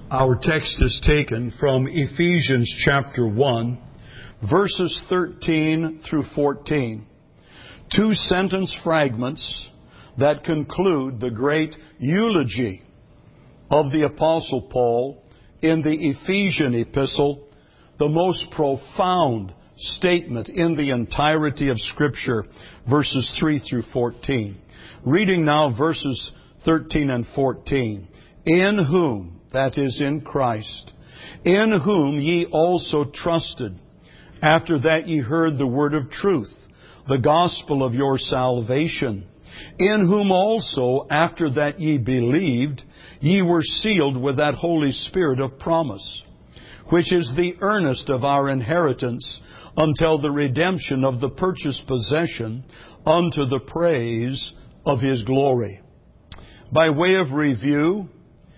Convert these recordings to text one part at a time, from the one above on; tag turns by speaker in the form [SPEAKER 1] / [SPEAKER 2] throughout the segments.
[SPEAKER 1] Our text is taken from Ephesians chapter 1, verses 13 through 14. Two sentence fragments that conclude the great eulogy of the Apostle Paul in the Ephesian epistle, the most profound statement in the entirety of Scripture, verses 3 through 14. Reading now verses 13 and 14. In whom, that is, in Christ, in whom ye also trusted, after that ye heard the word of truth, the gospel of your salvation, in whom also, after that ye believed, ye were sealed with that Holy Spirit of promise, which is the earnest of our inheritance until the redemption of the purchased possession unto the praise of His glory. By way of review,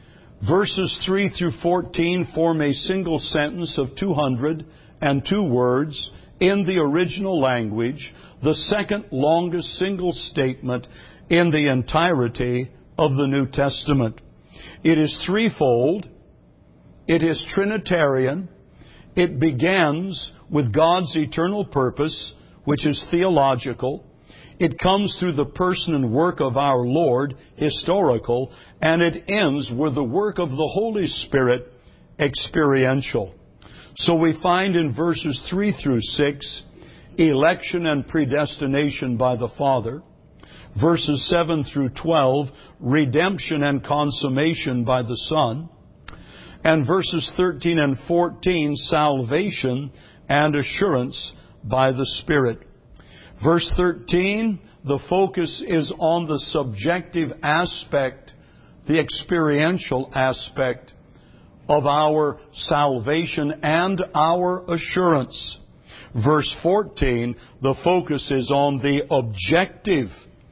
[SPEAKER 1] verses 3 through 14 form a single sentence of 202 words in the original language, the second longest single statement in the entirety of the New Testament. It is threefold. It is Trinitarian. It begins with God's eternal purpose, which is theological. It comes through the person and work of our Lord, historical, and it ends with the work of the Holy Spirit, experiential. So we find in verses 3 through 6, election and predestination by the Father. Verses 7 through 12, redemption and consummation by the Son. And verses 13 and 14, salvation and assurance by the Spirit. Verse 13, the focus is on the subjective aspect, the experiential aspect of our salvation and our assurance. Verse 14, the focus is on the objective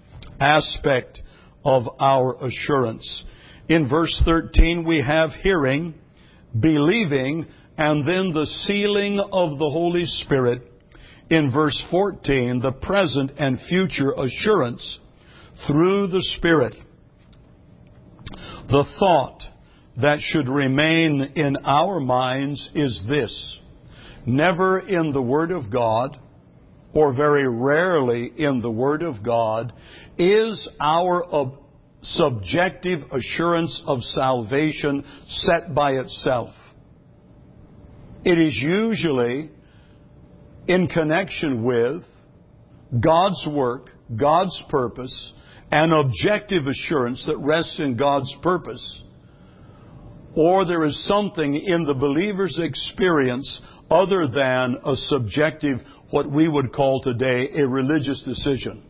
[SPEAKER 1] aspect of our assurance. In verse 13, we have hearing, believing, and then the sealing of the Holy Spirit. In verse 14, the present and future assurance through the Spirit. The thought that should remain in our minds is this: never in the Word of God, or very rarely in the Word of God, is our subjective assurance of salvation set by itself. It is usually in connection with God's work, God's purpose, an objective assurance that rests in God's purpose, or there is something in the believer's experience other than a subjective, what we would call today, a religious decision.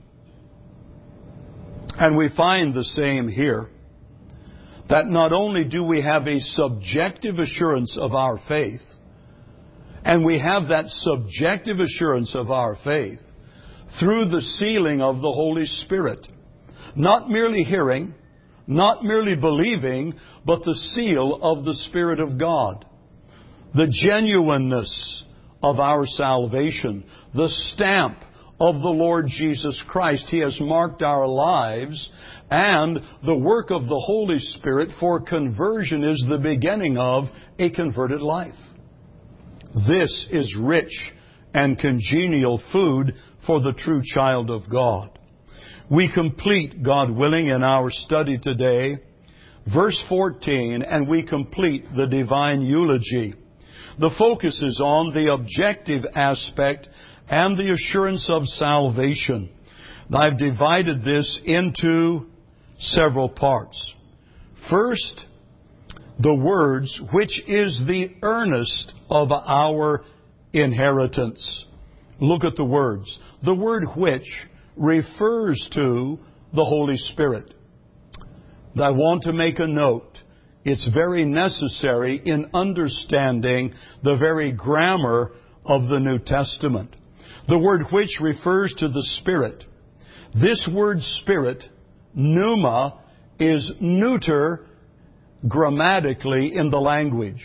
[SPEAKER 1] And we find the same here, that not only do we have a subjective assurance of our faith, and we have that subjective assurance of our faith through the sealing of the Holy Spirit. Not merely hearing, not merely believing, but the seal of the Spirit of God. The genuineness of our salvation, the stamp of the Lord Jesus Christ. He has marked our lives, and the work of the Holy Spirit for conversion is the beginning of a converted life. This is rich and congenial food for the true child of God. We complete, God willing, in our study today, verse 14, and we complete the divine eulogy. The focus is on the objective aspect and the assurance of salvation. I've divided this into several parts. First, the words, which is the earnest of our inheritance. Look at the words. The word which refers to the Holy Spirit. I want to make a note. It's very necessary in understanding the very grammar of the New Testament. The word which refers to the Spirit. This word Spirit, pneuma, is neuter grammatically in the language.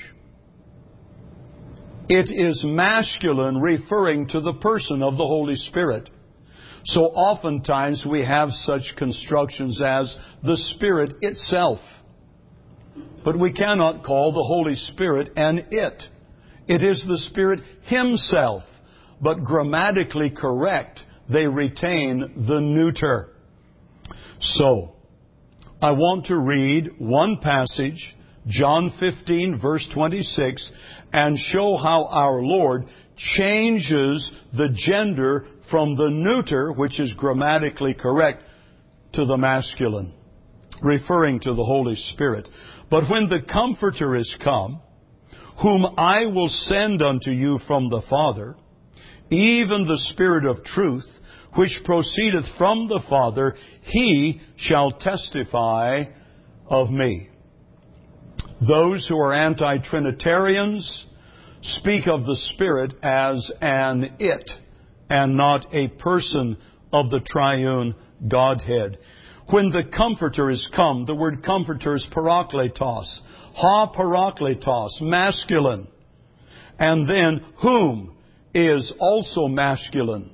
[SPEAKER 1] It is masculine, referring to the person of the Holy Spirit. So oftentimes we have such constructions as the Spirit itself. but we cannot call the Holy Spirit an it. It is the Spirit Himself, but grammatically correct, they retain the neuter. So, I want to read one passage, John 15, verse 26, and show how our Lord changes the gender from the neuter, which is grammatically correct, to the masculine, referring to the Holy Spirit. But when the Comforter is come, whom I will send unto you from the Father, even the Spirit of truth, which proceedeth from the Father, He shall testify of me. Those who are anti-Trinitarians speak of the Spirit as an it and not a person of the triune Godhead. When the Comforter is come, the word Comforter is parakletos. Ha parakletos, masculine. And then whom is also masculine.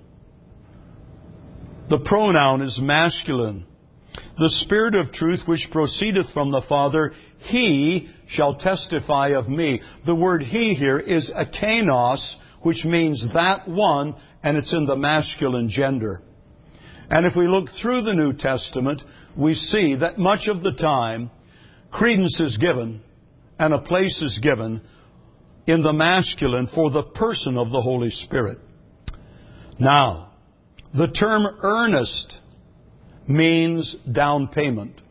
[SPEAKER 1] The pronoun is masculine. The Spirit of truth which proceedeth from the Father, He shall testify of me. The word He here is akenos, which means that one, and it's in the masculine gender. And if we look through the New Testament, we see that much of the time, credence is given and a place is given in the masculine for the person of the Holy Spirit. Now, the term earnest means down payment.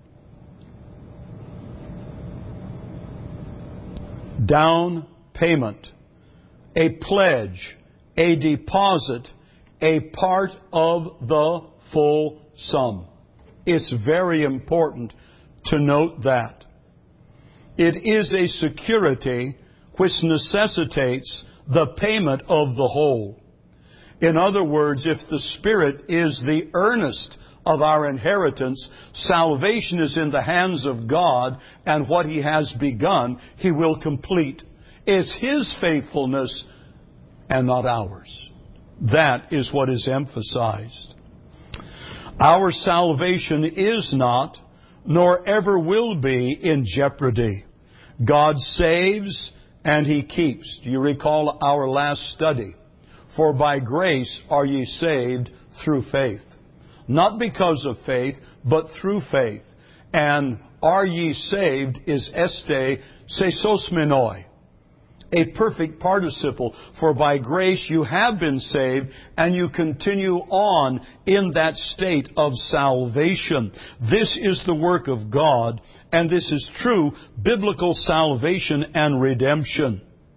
[SPEAKER 1] Down payment. A pledge, a deposit, a part of the full sum. It's very important to note that. It is a security which necessitates the payment of the whole. In other words, if the Spirit is the earnest of our inheritance, salvation is in the hands of God, and what He has begun, He will complete. It's His faithfulness and not ours. That is what is emphasized. Our salvation is not, nor ever will be, in jeopardy. God saves and He keeps. Do you recall our last study? For by grace are ye saved through faith. Not because of faith, but through faith. And are ye saved is este sesosmenoi, a perfect participle. For by grace you have been saved, and you continue on in that state of salvation. This is the work of God, and this is true biblical salvation and redemption.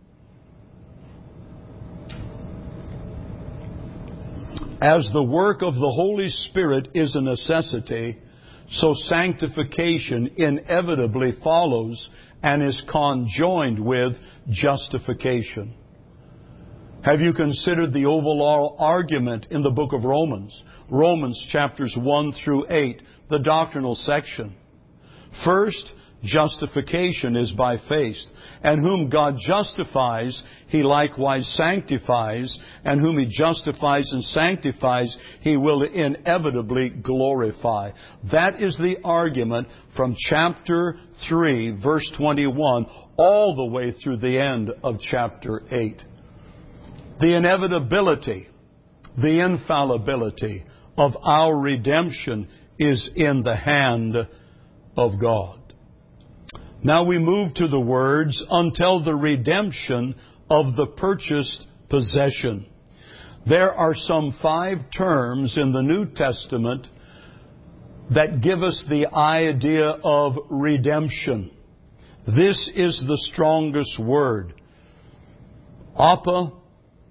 [SPEAKER 1] As the work of the Holy Spirit is a necessity, so sanctification inevitably follows and is conjoined with justification. Have you considered the overall argument in the book of Romans? Romans chapters 1 through 8, the doctrinal section. First, justification is by faith. And whom God justifies, He likewise sanctifies. And whom He justifies and sanctifies, He will inevitably glorify. That is the argument from chapter 3, verse 21, all the way through the end of chapter 8. The inevitability, the infallibility of our redemption is in the hand of God. Now we move to the words, until the redemption of the purchased possession. There are some 5 terms in the New Testament that give us the idea of redemption. This is the strongest word. Apolutrosin.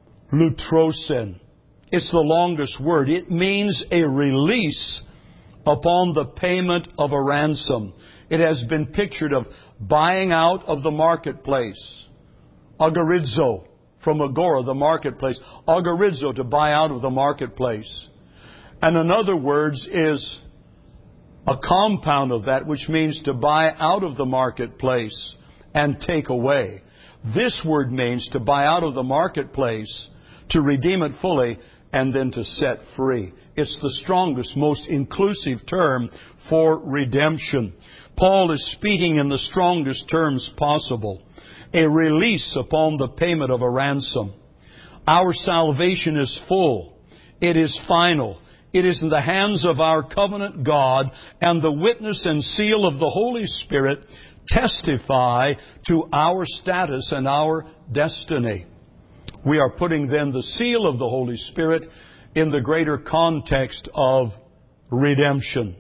[SPEAKER 1] It's the longest word. It means a release upon the payment of a ransom. It has been pictured of buying out of the marketplace. Agorizo, from agora, the marketplace. Agorizo, to buy out of the marketplace. And in other words is a compound of that, which means to buy out of the marketplace and take away. This word means to buy out of the marketplace, to redeem it fully, and then to set free. It's the strongest, most inclusive term for redemption. Paul is speaking in the strongest terms possible. A release upon the payment of a ransom. Our salvation is full. It is final. It is in the hands of our covenant God, and the witness and seal of the Holy Spirit testify to our status and our destiny. We are putting then the seal of the Holy Spirit in the greater context of redemption.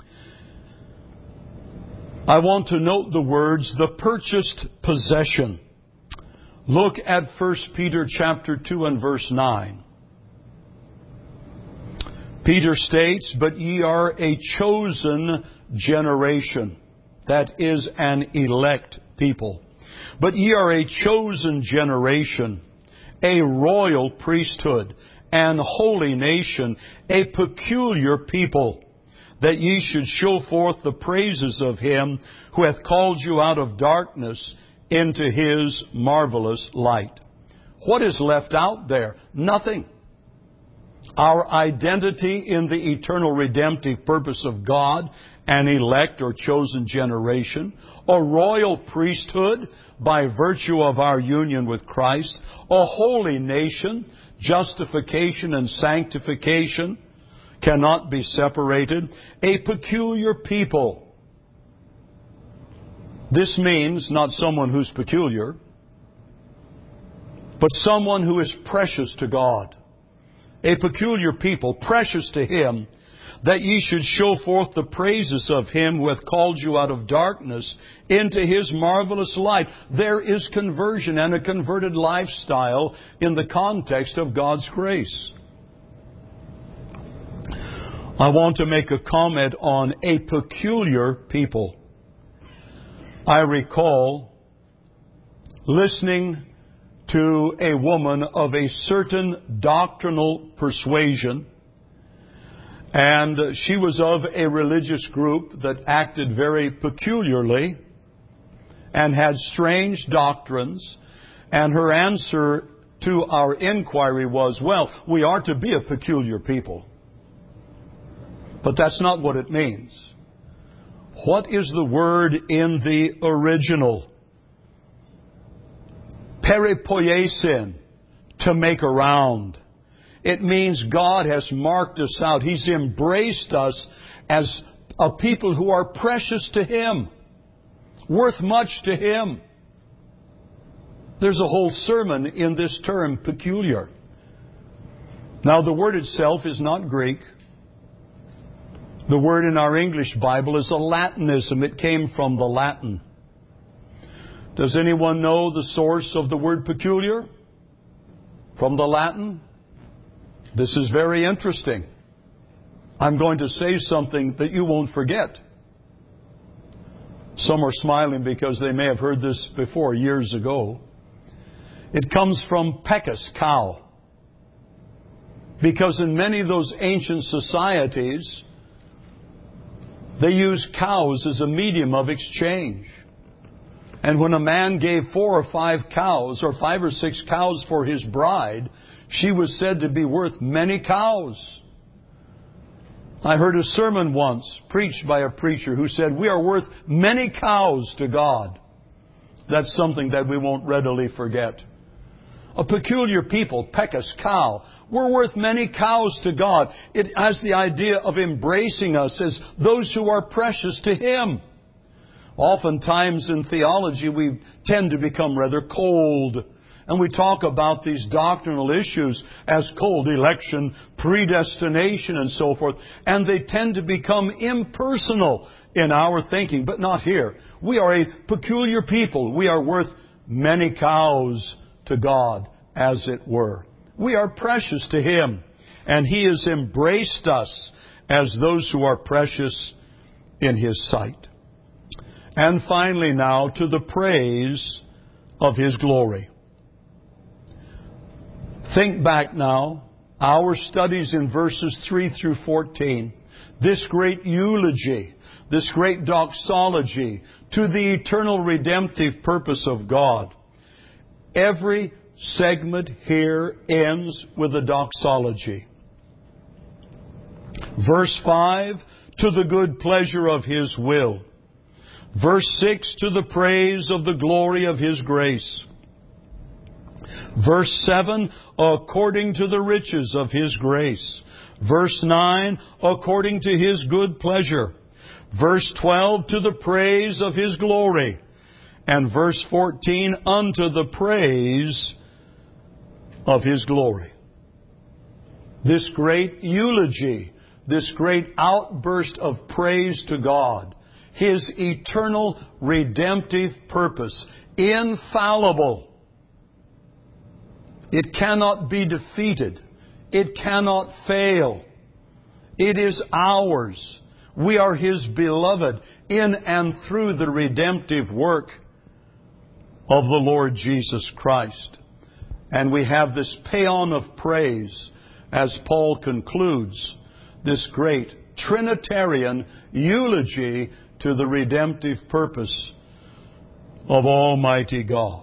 [SPEAKER 1] I want to note the words, the purchased possession. Look at 1 Peter chapter 2 and verse 9. Peter states, "But ye are a chosen generation." That is an elect people. "But ye are a chosen generation, a royal priesthood, and holy nation, a peculiar people, that ye should show forth the praises of Him who hath called you out of darkness into His marvelous light." What is left out there? Nothing. Our identity in the eternal redemptive purpose of God, an elect or chosen generation, a royal priesthood by virtue of our union with Christ, a holy nation, justification and sanctification cannot be separated, a peculiar people. This means not someone who's peculiar, but someone who is precious to God. A peculiar people, precious to Him, that ye should show forth the praises of Him who hath called you out of darkness into His marvelous light. There is conversion and a converted lifestyle in the context of God's grace. I want to make a comment on a peculiar people. I recall listening to a woman of a certain doctrinal persuasion, and she was of a religious group that acted very peculiarly and had strange doctrines, and her answer to our inquiry was, well, we are to be a peculiar people. But that's not what it means. What is the word in the original? Peripoiesin, to make around. It means God has marked us out. He's embraced us as a people who are precious to Him, worth much to Him. There's a whole sermon in this term, peculiar. Now, the word itself is not Greek. The word in our English Bible is a Latinism. It came from the Latin. Does anyone know the source of the word peculiar? From the Latin? This is very interesting. I'm going to say something that you won't forget. Some are smiling because they may have heard this before, years ago. It comes from pecus, cow. Because in many of those ancient societies, they used cows as a medium of exchange. And when a man gave 4 or 5 cows, or 5 or 6 cows for his bride, she was said to be worth many cows. I heard a sermon once preached by a preacher who said, we are worth many cows to God. That's something that we won't readily forget. A peculiar people, pecus, cow. We're worth many cows to God. It has the idea of embracing us as those who are precious to Him. Oftentimes in theology we tend to become rather cold. And we talk about these doctrinal issues as cold: election, predestination, and so forth. And they tend to become impersonal in our thinking, but not here. We are a peculiar people. We are worth many cows to God, as it were. We are precious to Him, and He has embraced us as those who are precious in His sight. And finally now, to the praise of His glory. Think back now, our studies in verses 3 through 14, this great eulogy, this great doxology to the eternal redemptive purpose of God. Every segment here ends with a doxology. Verse 5, to the good pleasure of His will. Verse 6, to the praise of the glory of His grace. Verse 7, according to the riches of His grace. Verse 9, according to His good pleasure. Verse 12, to the praise of His glory. And verse 14, unto the praise of His glory. This great eulogy, this great outburst of praise to God, His eternal redemptive purpose, infallible. It cannot be defeated. It cannot fail. It is ours. We are His beloved in and through the redemptive work of the Lord Jesus Christ. And we have this paean of praise as Paul concludes this great Trinitarian eulogy to the redemptive purpose of Almighty God.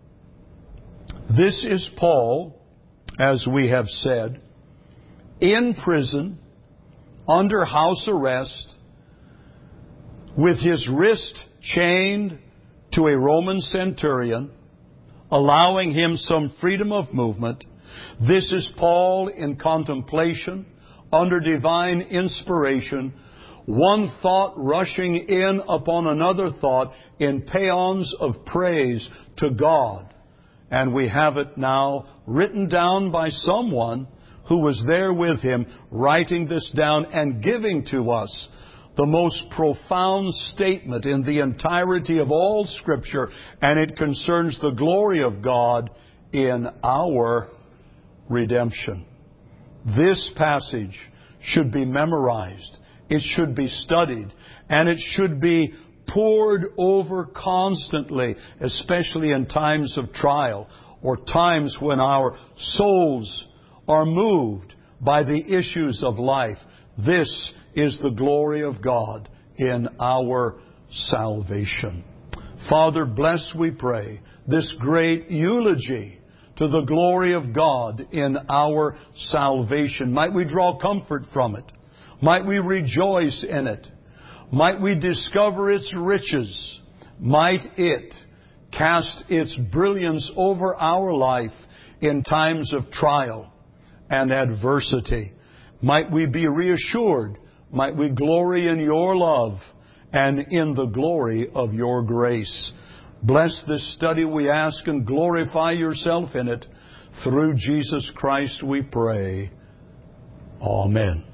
[SPEAKER 1] This is Paul, as we have said, in prison, under house arrest, with his wrist chained to a Roman centurion, allowing him some freedom of movement. This is Paul in contemplation, under divine inspiration, one thought rushing in upon another thought in paeans of praise to God. And we have it now written down by someone who was there with him, writing this down and giving to us the most profound statement in the entirety of all Scripture, and it concerns the glory of God in our redemption. This passage should be memorized, it should be studied, and it should be pored over constantly, especially in times of trial or times when our souls are moved by the issues of life. This is the glory of God in our salvation. Father, bless, we pray, this great eulogy to the glory of God in our salvation. Might we draw comfort from it. Might we rejoice in it. Might we discover its riches. Might it cast its brilliance over our life in times of trial and adversity. Might we be reassured. Might we glory in your love and in the glory of your grace. Bless this study, we ask, and glorify yourself in it. Through Jesus Christ we pray. Amen.